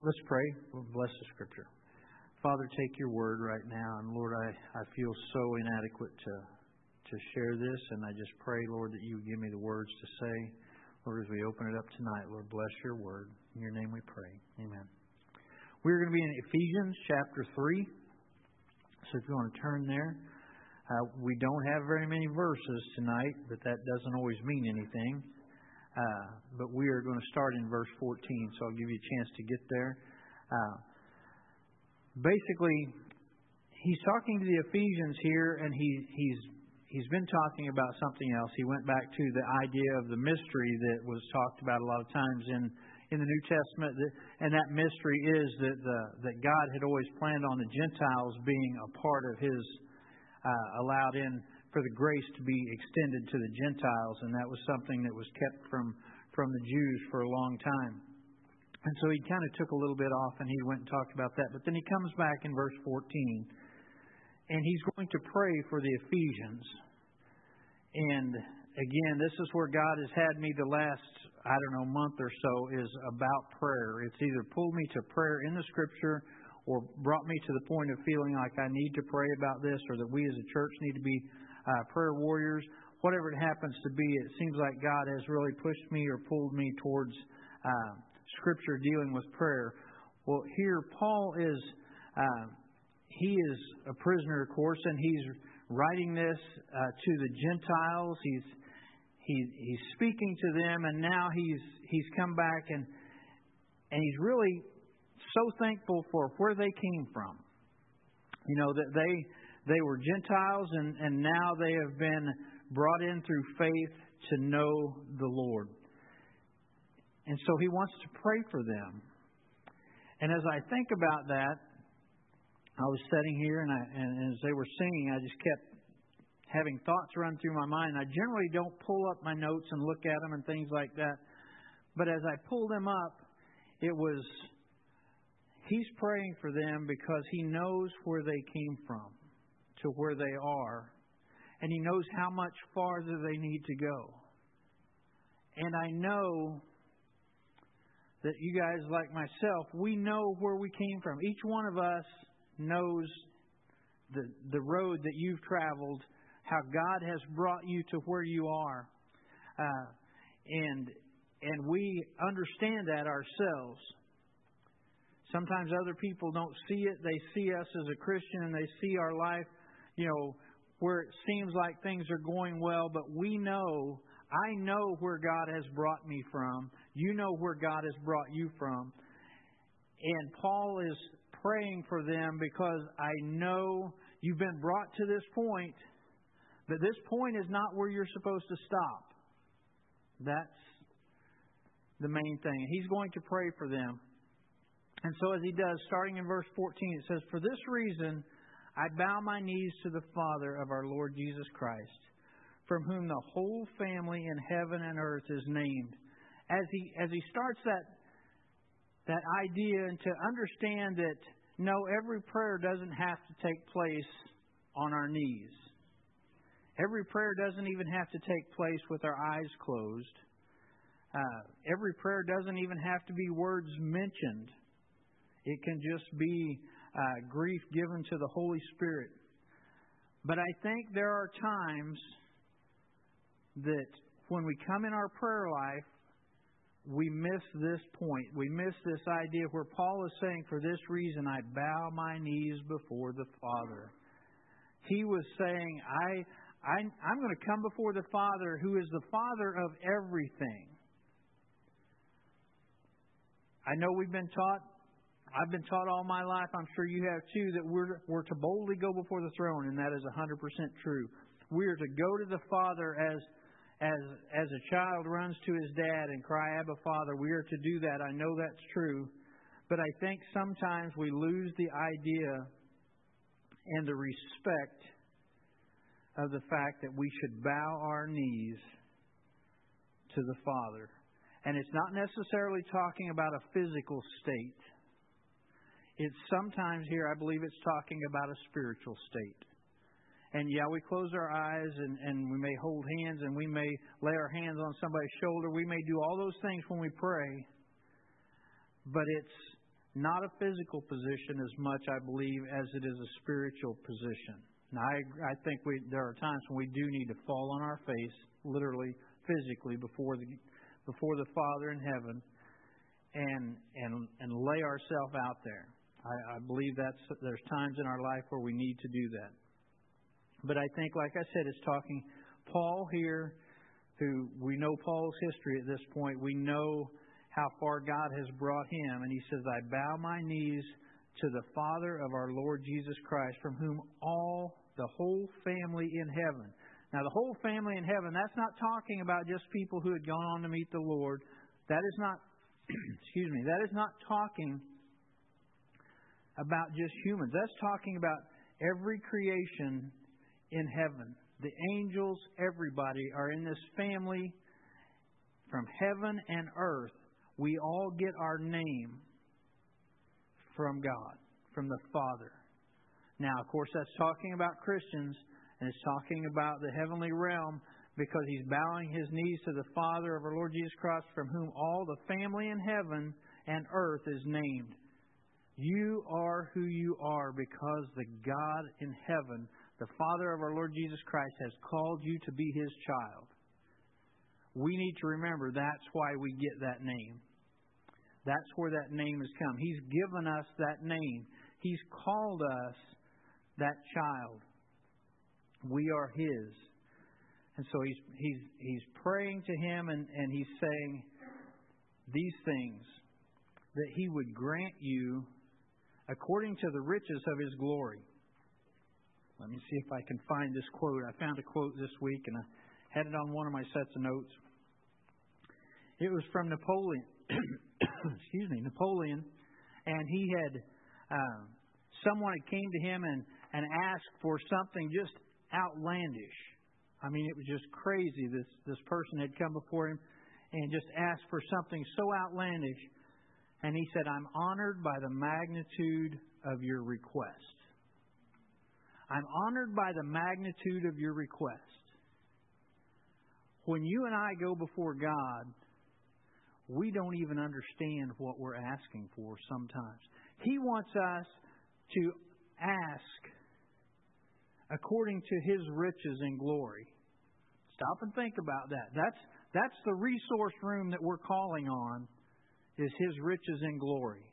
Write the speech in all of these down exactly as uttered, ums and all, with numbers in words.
Let's pray. We'll bless the Scripture. Father, take your word right now. And Lord, I, I feel so inadequate to, to share this. And I just pray, Lord, that you would give me the words to say. Lord, as we open it up tonight, Lord, bless your word. In your name we pray. Amen. We're going to be in Ephesians chapter three. So if you want to turn there. Uh, we don't have very many verses tonight, but that doesn't always mean anything. Uh, but we are going to start in verse fourteen, so I'll give you a chance to get there. Uh, basically, he's talking to the Ephesians here, and he, he's he's been talking about something else. He went back to the idea of the mystery that was talked about a lot of times in, in the New Testament, that, and that mystery is that the, that God had always planned on the Gentiles being a part of His, uh, allowed in for the grace to be extended to the Gentiles, and that was something that was kept from, from the Jews for a long time. And so he kind of took a little bit off and he went and talked about that. But then he comes back in verse fourteen, and he's going to pray for the Ephesians. And again, this is where God has had me the last, I don't know, month or so, is about prayer. It's either pulled me to prayer in the Scripture or brought me to the point of feeling like I need to pray about this, or that we as a church need to be Uh, prayer warriors. Whatever it happens to be, it seems like God has really pushed me or pulled me towards uh, Scripture dealing with prayer. Well, here Paul is, uh, he is a prisoner, of course, and he's writing this uh, to the Gentiles. He's he, he's speaking to them, and now he's he's come back and and he's really so thankful for where they came from. You know, that they. They were Gentiles, and, and now they have been brought in through faith to know the Lord. And so he wants to pray for them. And as I think about that, I was sitting here, and, I, and as they were singing, I just kept having thoughts run through my mind. I generally don't pull up my notes and look at them and things like that. But as I pulled them up, it was, he's praying for them because he knows where they came from to where they are, and he knows how much farther they need to go. And I know that you guys, like myself, we know where we came from. Each one of us knows the the road that you've traveled, how God has brought you to where you are, uh, and and we understand that ourselves. Sometimes other people don't see it. They see us as a Christian, and they see our life, you know, where it seems like things are going well, but we know, I know where God has brought me from. You know where God has brought you from. And Paul is praying for them because I know you've been brought to this point, but this point is not where you're supposed to stop. That's the main thing. He's going to pray for them. And so as he does, starting in verse fourteen, it says, "For this reason I bow my knees to the Father of our Lord Jesus Christ, from whom the whole family in heaven and earth is named." As he as he starts that that idea, and to understand that no, every prayer doesn't have to take place on our knees. Every prayer doesn't even have to take place with our eyes closed. Uh, every prayer doesn't even have to be words mentioned. It can just be Uh, grief given to the Holy Spirit. But I think there are times that when we come in our prayer life, we miss this point. We miss this idea where Paul is saying, "For this reason I bow my knees before the Father." He was saying, I, I, I'm going to come before the Father who is the Father of everything. I know we've been taught I've been taught all my life, I'm sure you have too, that we're, we're to boldly go before the throne, and that is one hundred percent true. We are to go to the Father as, as, as a child runs to his dad and cry, "Abba, Father." We are to do that. I know that's true. But I think sometimes we lose the idea and the respect of the fact that we should bow our knees to the Father. And it's not necessarily talking about a physical state. It's sometimes here, I believe it's talking about a spiritual state. And yeah, we close our eyes and, and we may hold hands and we may lay our hands on somebody's shoulder. We may do all those things when we pray. But it's not a physical position as much, I believe, as it is a spiritual position. Now, I, I think we, there are times when we do need to fall on our face, literally, physically, before the before the Father in heaven, and and and lay ourselves out there. I, I believe that's there's times in our life where we need to do that. But I think, like I said, it's talking Paul here, who we know Paul's history at this point. We know how far God has brought him. And he says, I bow my knees to the Father of our Lord Jesus Christ, from whom all, the whole family in heaven. Now, the whole family in heaven, that's not talking about just people who had gone on to meet the Lord. That is not, excuse me, that is not talking about just humans. That's talking about every creation in heaven. The angels, everybody are in this family from heaven and earth. We all get our name from God, from the Father. Now, of course, that's talking about Christians, and it's talking about the heavenly realm, because he's bowing his knees to the Father of our Lord Jesus Christ, from whom all the family in heaven and earth is named. You are who you are because the God in heaven, the Father of our Lord Jesus Christ, has called you to be His child. We need to remember that's why we get that name. That's where that name has come. He's given us that name. He's called us that child. We are His. And so he's he's he's praying to Him, and, and he's saying these things, that He would grant you according to the riches of His glory. Let me see if I can find this quote. I found a quote this week, and I had it on one of my sets of notes. It was from Napoleon. Excuse me, Napoleon. And he had, uh, someone had came to him and, and asked for something just outlandish. I mean, it was just crazy. This, this person had come before him and just asked for something so outlandish. And he said, I'm honored by the magnitude of your request. I'm honored by the magnitude of your request. When you and I go before God, we don't even understand what we're asking for sometimes. He wants us to ask according to His riches and glory. Stop and think about that. That's, that's the resource room that we're calling on, is His riches and glory.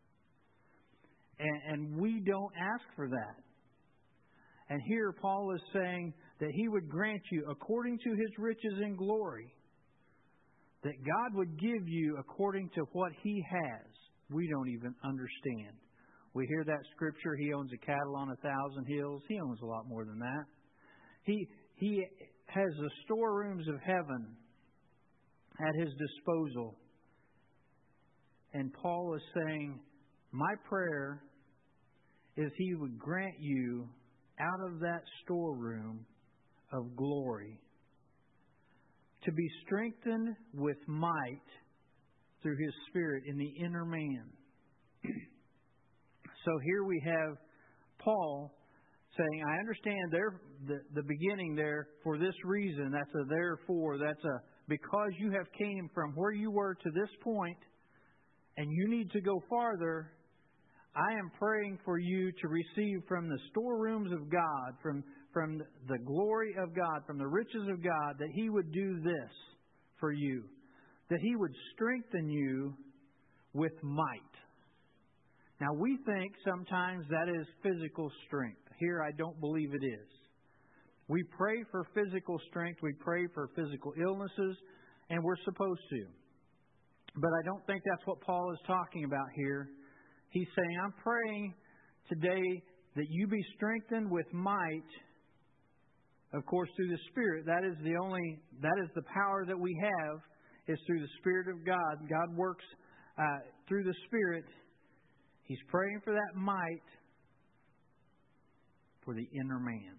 And, and we don't ask for that. And here Paul is saying that He would grant you according to His riches and glory. That God would give you according to what He has. We don't even understand. We hear that scripture, He owns a cattle on a thousand hills. He owns a lot more than that. He, he has the storerooms of heaven at His disposal. And Paul is saying, my prayer is He would grant you out of that storeroom of glory to be strengthened with might through His Spirit in the inner man. So here we have Paul saying, I understand there the, the beginning there for this reason. That's a therefore. That's a because you have came from where you were to this point and you need to go farther. I am praying for you to receive from the storerooms of God, from, from the glory of God, from the riches of God, that He would do this for you. That He would strengthen you with might. Now, we think sometimes that is physical strength. Here, I don't believe it is. We pray for physical strength. We pray for physical illnesses, and we're supposed to. But I don't think that's what Paul is talking about here. He's saying, I'm praying today that you be strengthened with might, of course, through the Spirit. That is the only, that is the power that we have, is through the Spirit of God. God works uh, through the Spirit. He's praying for that might for the inner man.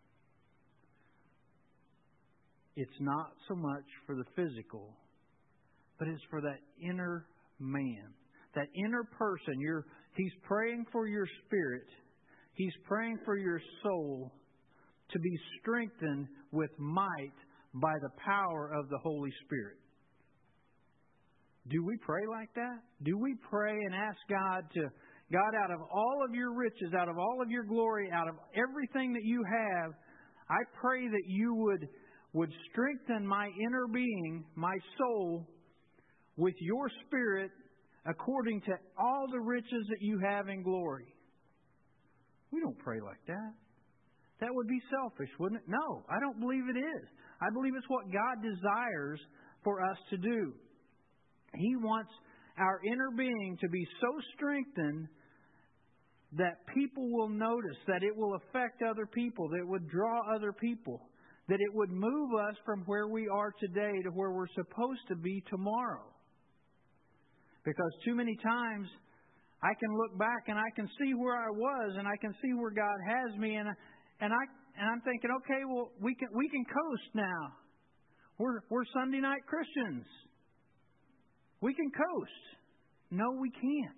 It's not so much for the physical, but it's for that inner man. That inner person, you're, He's praying for your spirit. He's praying for your soul to be strengthened with might by the power of the Holy Spirit. Do we pray like that? Do we pray and ask God to, God, out of all of your riches, out of all of your glory, out of everything that you have, I pray that you would, would strengthen my inner being, my soul, with your Spirit according to all the riches that you have in glory. We don't pray like that. That would be selfish, wouldn't it? No, I don't believe it is. I believe it's what God desires for us to do. He wants our inner being to be so strengthened that people will notice, that it will affect other people, that it would draw other people, that it would move us from where we are today to where we're supposed to be tomorrow. Because too many times I can look back and I can see where I was and I can see where God has me, and and I and I'm thinking, okay, well we can we can coast now. We're we're Sunday night Christians. We can coast. No, we can't.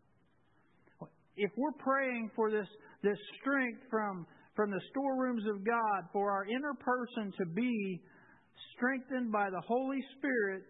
If we're praying for this this strength from from the storerooms of God, for our inner person to be strengthened by the Holy Spirit,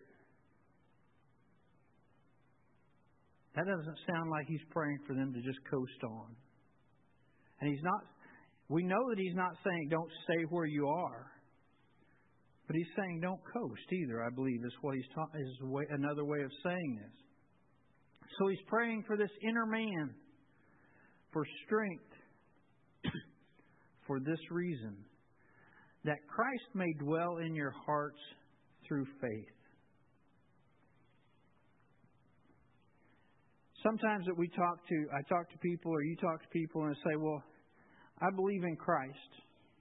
that doesn't sound like He's praying for them to just coast on. And He's not. We know that He's not saying don't stay where you are, but He's saying don't coast either. I believe is what He's taught. Is way, another way of saying this. So He's praying for this inner man, for strength, for this reason, that Christ may dwell in your hearts through faith. Sometimes that we talk to, I talk to people, or you talk to people, and say, well, I believe in Christ.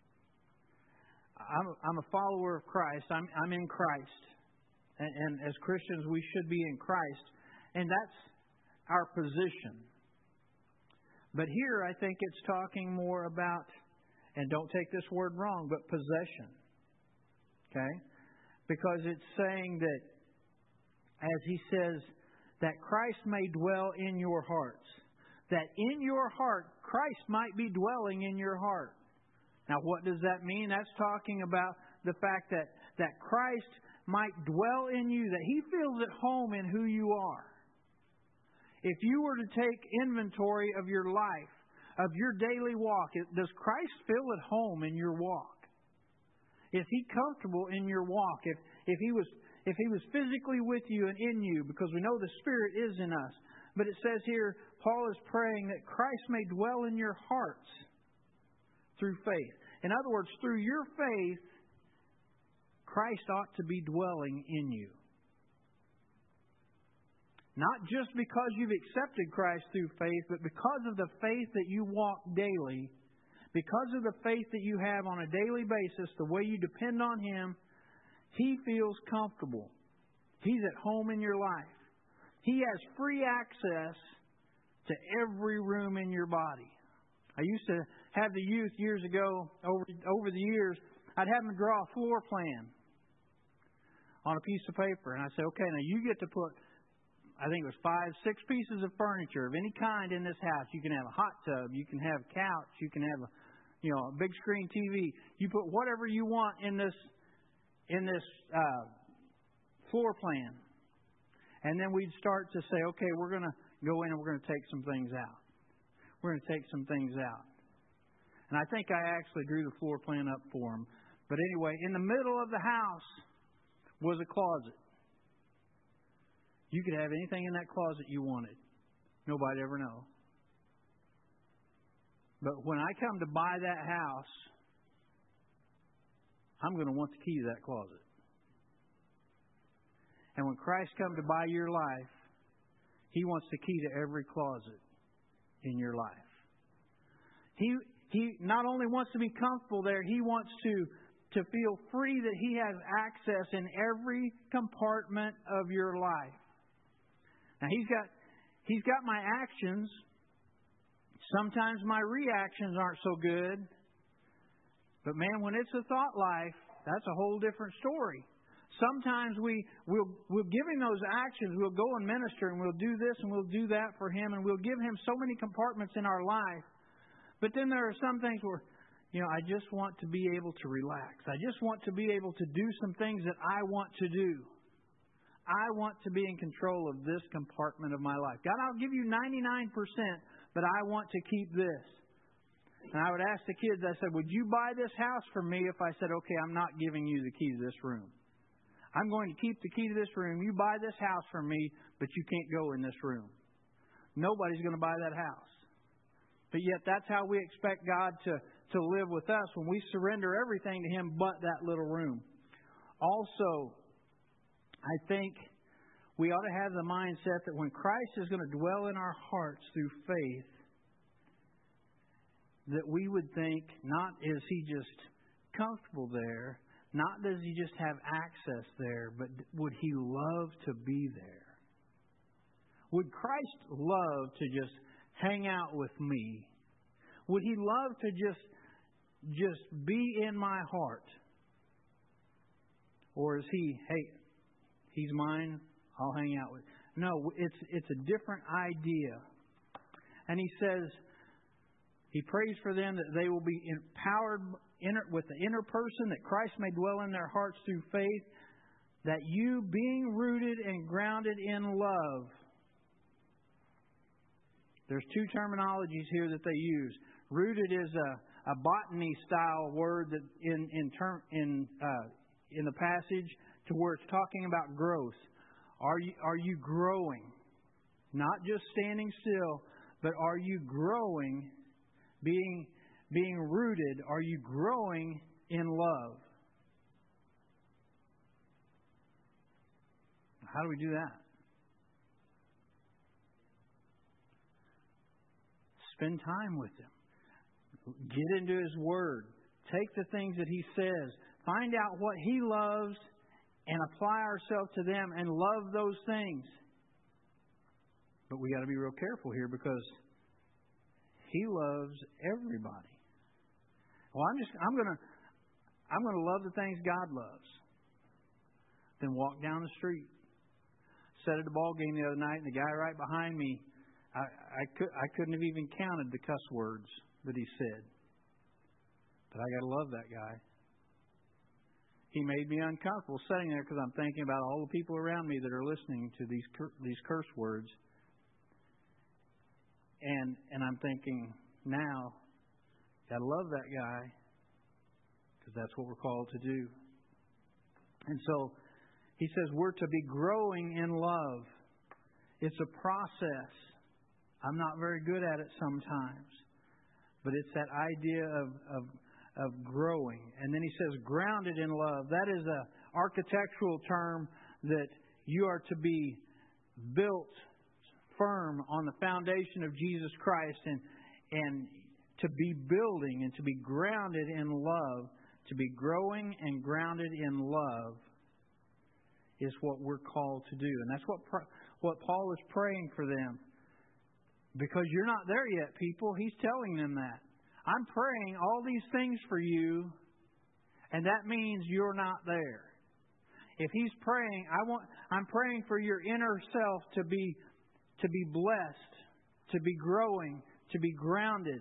I'm, I'm a follower of Christ. I'm, I'm in Christ. And, and as Christians, we should be in Christ. And that's our position. But here, I think it's talking more about, and don't take this word wrong, but possession. Okay? Because it's saying that, as he says, that Christ may dwell in your hearts. That in your heart, Christ might be dwelling in your heart. Now, what does that mean? That's talking about the fact that, that Christ might dwell in you, that He feels at home in who you are. If you were to take inventory of your life, of your daily walk, does Christ feel at home in your walk? Is He comfortable in your walk? If, if He was if He was physically with you and in you, because we know the Spirit is in us. But it says here, Paul is praying that Christ may dwell in your hearts through faith. In other words, through your faith, Christ ought to be dwelling in you. Not just because you've accepted Christ through faith, but because of the faith that you walk daily, because of the faith that you have on a daily basis, the way you depend on Him, He feels comfortable. He's at home in your life. He has free access to every room in your body. I used to have the youth years ago, over, over the years, I'd have them draw a floor plan on a piece of paper. And I'd say, okay, now you get to put, I think it was five, six pieces of furniture of any kind in this house. You can have a hot tub. You can have a couch. You can have a, you know, a big screen T V. You put whatever you want in this in this uh, floor plan. And then we'd start to say, okay, we're going to go in and we're going to take some things out. We're going to take some things out. And I think I actually drew the floor plan up for them. But anyway, in the middle of the house was a closet. You could have anything in that closet you wanted. Nobody'd ever know. But when I come to buy that house, I'm going to want the key to that closet. And when Christ comes to buy your life, He wants the key to every closet in your life. He He not only wants to be comfortable there, He wants to, to feel free that He has access in every compartment of your life. Now, He's got He's got my actions. Sometimes my reactions aren't so good. But man, when it's a thought life, that's a whole different story. Sometimes we, we'll, we'll give Him those actions. We'll go and minister and we'll do this and we'll do that for Him. And we'll give Him so many compartments in our life. But then there are some things where, you know, I just want to be able to relax. I just want to be able to do some things that I want to do. I want to be in control of this compartment of my life. God, I'll give you ninety-nine percent, but I want to keep this. And I would ask the kids, I said, would you buy this house for me if I said, okay, I'm not giving you the key to this room. I'm going to keep the key to this room. You buy this house for me, but you can't go in this room. Nobody's going to buy that house. But yet that's how we expect God to, to live with us when we surrender everything to Him but that little room. Also, I think we ought to have the mindset that when Christ is going to dwell in our hearts through faith, that we would think, not is He just comfortable there, not does He just have access there, but would He love to be there? Would Christ love to just hang out with me? Would He love to just, just be in my heart? Or is He, hey, He's mine, I'll hang out with him? No, it's, it's a different idea. And He says, He prays for them that they will be empowered inner, with the inner person, that Christ may dwell in their hearts through faith, that you, being rooted and grounded in love. There's two terminologies here that they use. Rooted is a, a botany-style word that in in term in uh, in the passage to where it's talking about growth. Are you are you growing? Not just standing still, but are you growing? Being being rooted, are you growing in love? How do we do that? Spend time with Him. Get into His Word. Take the things that He says. Find out what He loves and apply ourselves to them and love those things. But we got to be real careful here because He loves everybody. Well, I'm just I'm gonna I'm gonna love the things God loves. Then walk down the street. Sat at the ball game the other night, and the guy right behind me, I, I could I couldn't have even counted the cuss words that he said. But I got to love that guy. He made me uncomfortable sitting there because I'm thinking about all the people around me that are listening to these these curse words. And and I'm thinking, now, got to love that guy because that's what we're called to do. And so he says we're to be growing in love. It's a process. I'm not very good at it sometimes. But it's that idea of, of, of growing. And then he says grounded in love. That is an architectural term that you are to be built firm on the foundation of Jesus Christ and and to be building and to be grounded in love, to be growing and grounded in love is what we're called to do. And that's what what Paul is praying for them. Because you're not there yet, people. He's telling them that. I'm praying all these things for you, and that means you're not there. If he's praying, I want I'm praying for your inner self to be to be blessed, to be growing, to be grounded.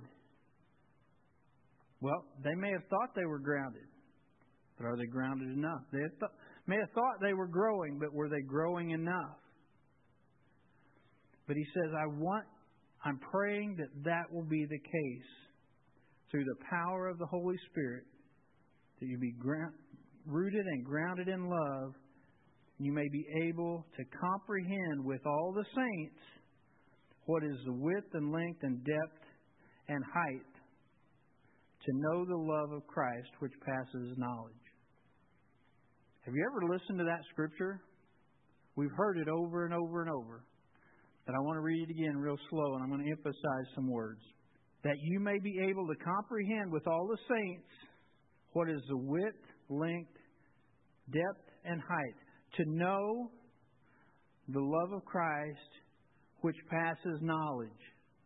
Well, they may have thought they were grounded, but are they grounded enough? They have th- may have thought they were growing, but were they growing enough? But he says, I want, I'm praying that that will be the case through the power of the Holy Spirit, that you be ground, rooted and grounded in love, and you may be able to comprehend with all the saints what is the width and length and depth and height, to know the love of Christ which passes knowledge. Have you ever listened to that scripture? We've heard it over and over and over. But I want to read it again real slow, and I'm going to emphasize some words. That you may be able to comprehend with all the saints what is the width, length, depth, and height. To know the love of Christ which passes knowledge.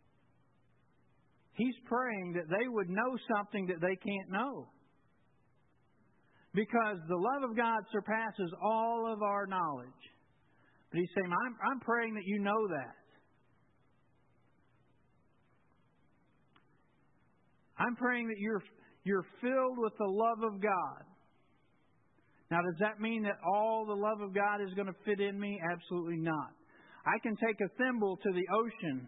He's praying that they would know something that they can't know. Because the love of God surpasses all of our knowledge. But he's saying, I'm, I'm praying that you know that. I'm praying that you're, you're filled with the love of God. Now, does that mean that all the love of God is going to fit in me? Absolutely not. I can take a thimble to the ocean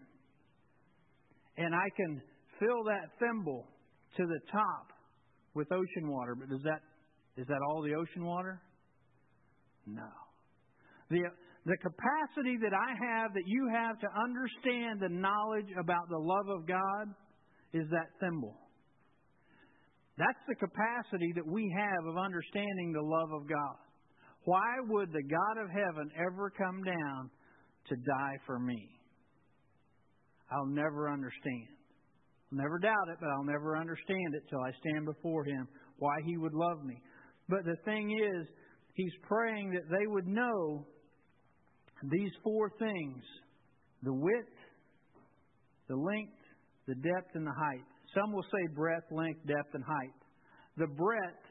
and I can fill that thimble to the top with ocean water. But does that is that all the ocean water? No. The the capacity that I have, that you have to understand the knowledge about the love of God is that thimble. That's the capacity that we have of understanding the love of God. Why would the God of heaven ever come down to die for me? I'll never understand. I'll never doubt it, but I'll never understand it till I stand before Him, why He would love me. But the thing is, He's praying that they would know these four things: the width, the length, the depth, and the height. Some will say breadth, length, depth, and height. The breadth,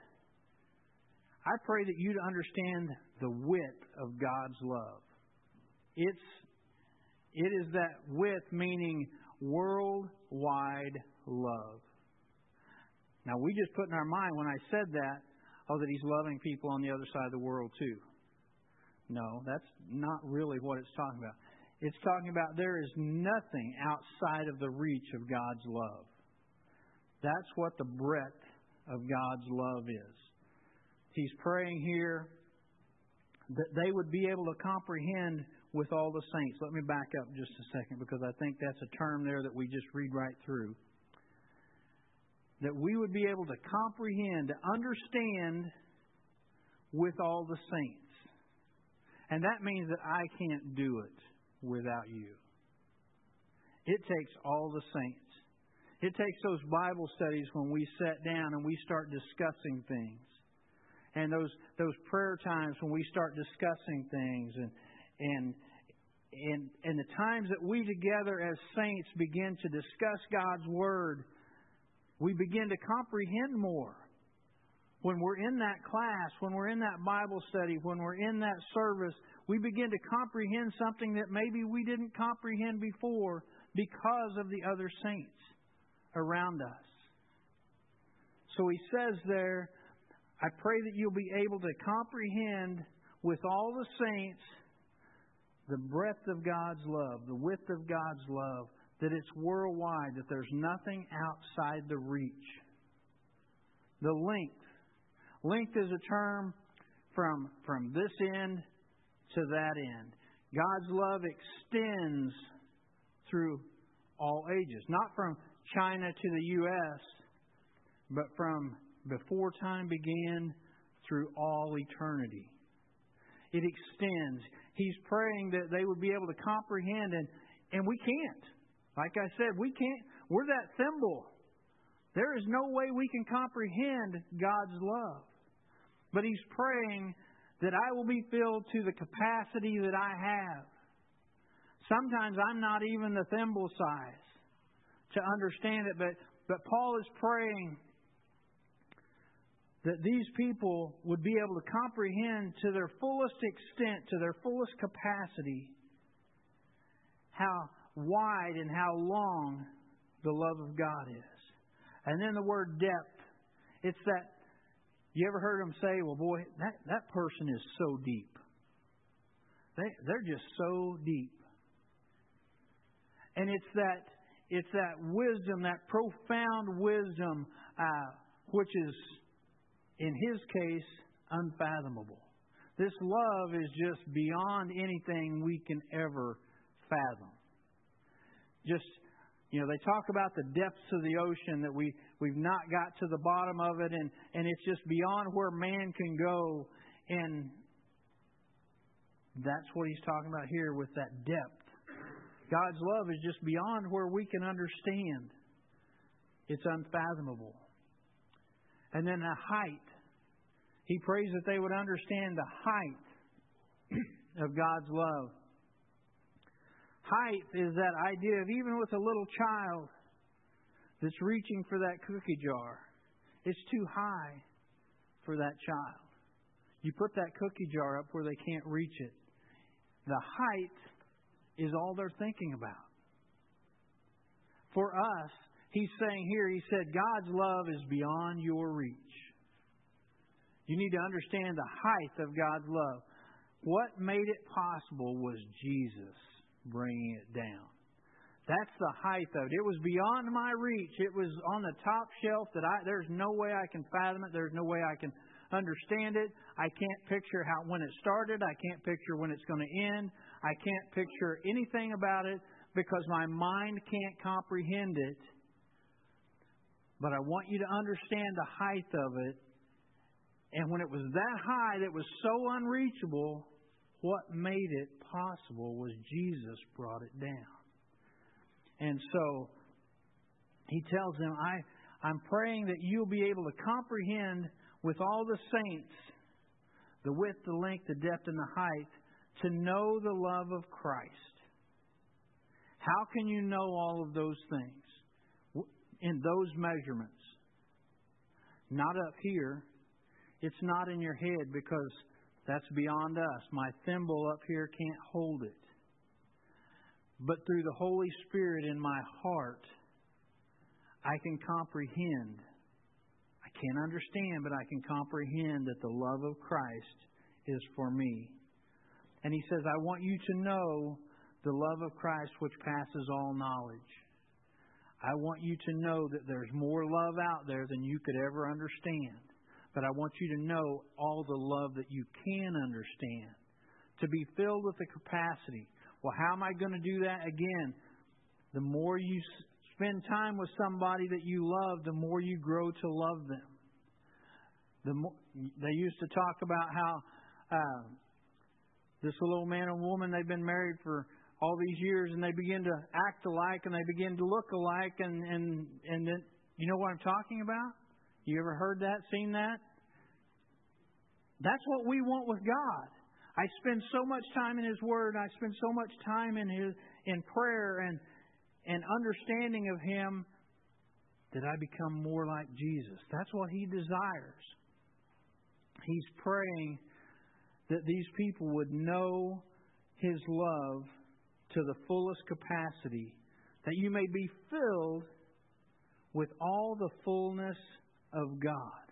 I pray that you'd understand the width of God's love. It's It is that width, meaning worldwide love. Now, we just put in our mind when I said that, oh, that He's loving people on the other side of the world too. No, that's not really what it's talking about. It's talking about there is nothing outside of the reach of God's love. That's what the breadth of God's love is. He's praying here that they would be able to comprehend with all the saints. Let me back up just a second, because I think that's a term there that we just read right through. That we would be able to comprehend, to understand with all the saints. And that means that I can't do it without you. It takes all the saints. It takes those Bible studies when we sit down and we start discussing things. And those those prayer times when we start discussing things, and and and and the times that we together as saints begin to discuss God's Word, we begin to comprehend more. When we're in that class, when we're in that Bible study, when we're in that service, we begin to comprehend something that maybe we didn't comprehend before because of the other saints around us. So he says there, I pray that you'll be able to comprehend with all the saints the breadth of God's love, the width of God's love, that it's worldwide, that there's nothing outside the reach. The length. Length is a term from, from this end to that end. God's love extends through all ages. Not from China to the U S, but from before time began through all eternity. It extends. He's praying that they would be able to comprehend, and, and we can't. Like I said, we can't. We're that thimble. There is no way we can comprehend God's love. But He's praying that I will be filled to the capacity that I have. Sometimes I'm not even the thimble size to understand it, but, but Paul is praying that these people would be able to comprehend to their fullest extent, to their fullest capacity, how wide and how long the love of God is. And then the word depth. It's that, you ever heard them say, well, boy, that, that person is so deep. They, they're just so deep. And it's that, it's that wisdom, that profound wisdom, uh, which is, in his case, unfathomable. This love is just beyond anything we can ever fathom. Just, you know, they talk about the depths of the ocean, that we, we've not got to the bottom of it, and, and it's just beyond where man can go. And that's what he's talking about here with that depth. God's love is just beyond where we can understand. It's unfathomable. And then the height. He prays that they would understand the height of God's love. Height is that idea of even with a little child that's reaching for that cookie jar. It's too high for that child. You put that cookie jar up where they can't reach it. The height is all they're thinking about. For us, He's saying here, He said, God's love is beyond your reach. You need to understand the height of God's love. What made it possible was Jesus bringing it down. That's the height of it. It was beyond my reach. It was on the top shelf that I, there's no way I can fathom it. There's no way I can understand it. I can't picture how when it started. I can't picture when it's going to end. I can't picture anything about it because my mind can't comprehend it. But I want you to understand the height of it. And when it was that high, that was so unreachable, what made it possible was Jesus brought it down. And so he tells them, I, I'm praying that you'll be able to comprehend with all the saints the width, the length, the depth, and the height, to know the love of Christ. How can you know all of those things in those measurements? Not up here. It's not in your head because that's beyond us. My thimble up here can't hold it. But through the Holy Spirit in my heart, I can comprehend. I can't understand, but I can comprehend that the love of Christ is for me. And he says, I want you to know the love of Christ which passes all knowledge. I want you to know that there's more love out there than you could ever understand. But I want you to know all the love that you can understand. To be filled with the capacity. Well, how am I going to do that? Again, the more you spend time with somebody that you love, the more you grow to love them. The more, they used to talk about how uh, this little man and woman, they've been married for all these years, and they begin to act alike, and they begin to look alike, and and and then, you know what I'm talking about? You ever heard that, seen that? That's what we want with God. I spend so much time in His Word. I spend so much time in His in prayer and and understanding of Him that I become more like Jesus. That's what He desires. He's praying that these people would know His love to the fullest capacity, that you may be filled with all the fullness of God.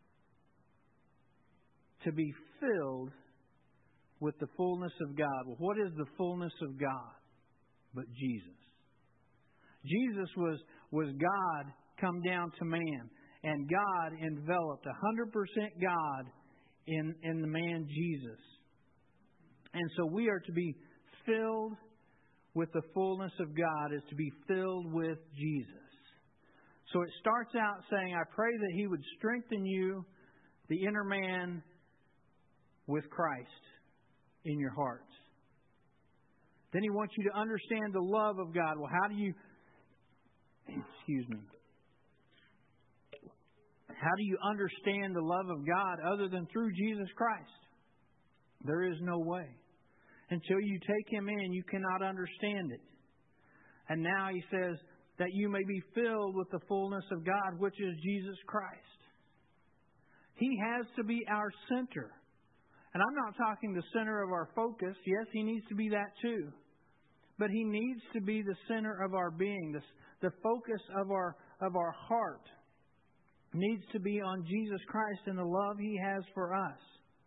To be filled with the fullness of God. Well, what is the fullness of God but Jesus? Jesus was, was God come down to man. And God enveloped one hundred percent God in, in the man Jesus. And so we are to be filled with the fullness of God, is to be filled with Jesus. So it starts out saying, I pray that He would strengthen you, the inner man, with Christ in your hearts. Then He wants you to understand the love of God. Well, how do you, excuse me, how do you understand the love of God other than through Jesus Christ? There is no way. Until you take Him in, you cannot understand it. And now He says that you may be filled with the fullness of God, which is Jesus Christ. He has to be our center. And I'm not talking the center of our focus. Yes, He needs to be that too. But He needs to be the center of our being. The, the focus of our, of our heart needs to be on Jesus Christ and the love He has for us.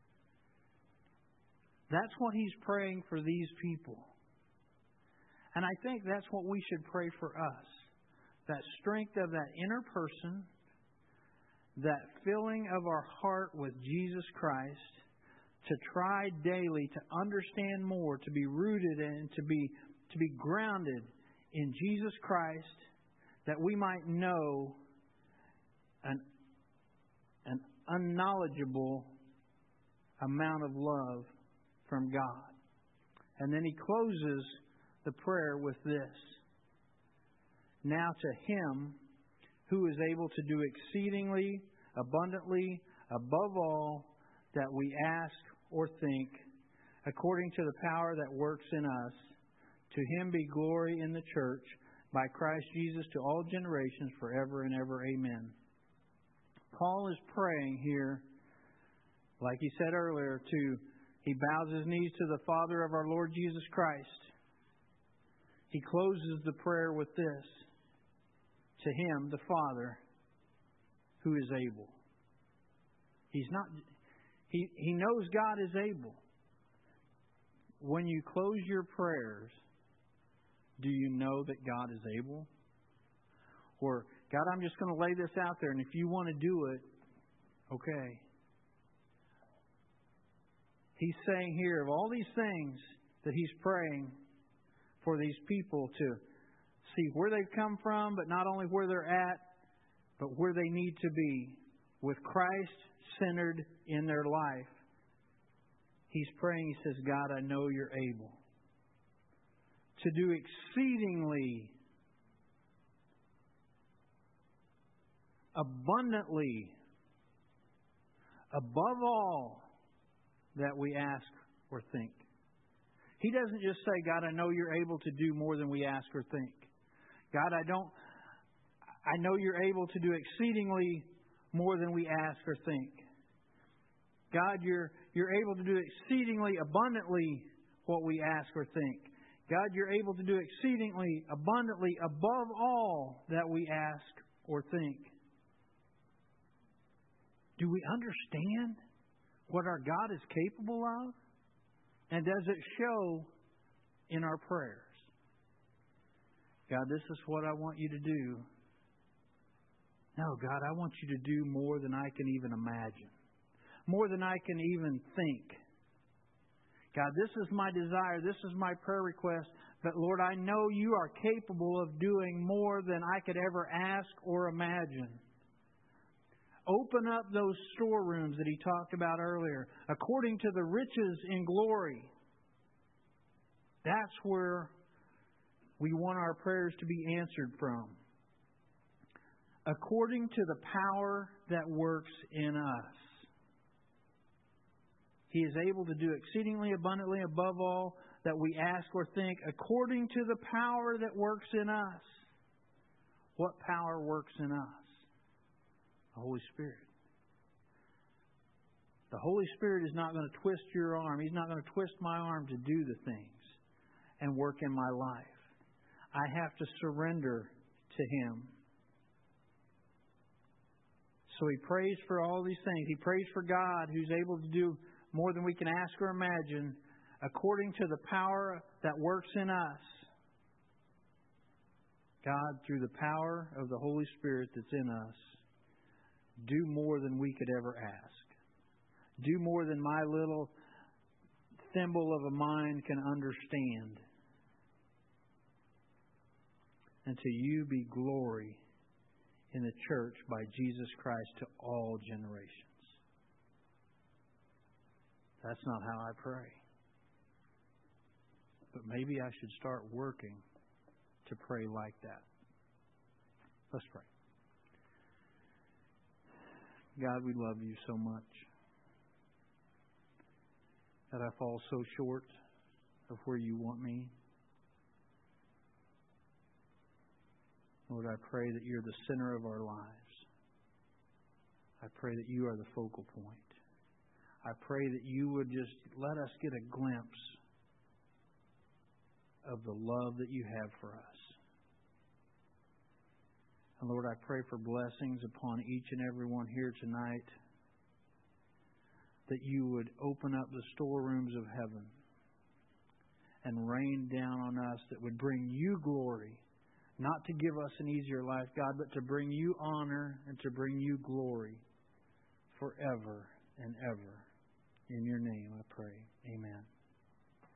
That's what He's praying for these people. And I think that's what we should pray for us. That strength of that inner person, that filling of our heart with Jesus Christ, to try daily to understand more, to be rooted and to be to be grounded in Jesus Christ, that we might know an, an unknowledgeable amount of love from God. And then he closes the prayer with this. Now to Him who is able to do exceedingly, abundantly, above all that we ask or think, according to the power that works in us, to Him be glory in the church by Christ Jesus to all generations forever and ever. Amen. Paul is praying here, like he said earlier, to he bows his knees to the Father of our Lord Jesus Christ. He closes the prayer with this. To Him, the Father, who is able. He's not, He, he knows God is able. When you close your prayers, do you know that God is able? Or, God, I'm just going to lay this out there, and if you want to do it, okay. He's saying here, of all these things that He's praying for these people to see where they've come from, but not only where they're at, but where they need to be with Christ centered in their life. He's praying, he says, God, I know you're able to do exceedingly, abundantly, above all that we ask or think. He doesn't just say, God, I know you're able to do more than we ask or think. God, I don't, I know you're able to do exceedingly more than we ask or think. God, you're, you're able to do exceedingly abundantly what we ask or think. God, you're able to do exceedingly abundantly above all that we ask or think. Do we understand what our God is capable of? And does it show in our prayers? God, this is what I want you to do. No, God, I want you to do more than I can even imagine. More than I can even think. God, this is my desire. This is my prayer request. But Lord, I know you are capable of doing more than I could ever ask or imagine. Open up those storerooms that He talked about earlier. According to the riches in glory. That's where we want our prayers to be answered from. According to the power that works in us. He is able to do exceedingly abundantly above all that we ask or think, according to the power that works in us. What power works in us? The Holy Spirit. The Holy Spirit is not going to twist your arm. He's not going to twist my arm to do the things and work in my life. I have to surrender to Him. So he prays for all these things. He prays for God who's able to do more than we can ask or imagine according to the power that works in us. God, through the power of the Holy Spirit that's in us, do more than we could ever ask. Do more than my little thimble of a mind can understand. And to you be glory in the church by Jesus Christ to all generations. That's not how I pray. But maybe I should start working to pray like that. Let's pray. God, we love you so much that I fall so short of where you want me. Lord, I pray that you're the center of our lives. I pray that you are the focal point. I pray that you would just let us get a glimpse of the love that you have for us. And Lord, I pray for blessings upon each and every one here tonight, that you would open up the storerooms of heaven and rain down on us that would bring you glory. Not to give us an easier life, God, but to bring you honor and to bring you glory forever and ever. In your name I pray. Amen.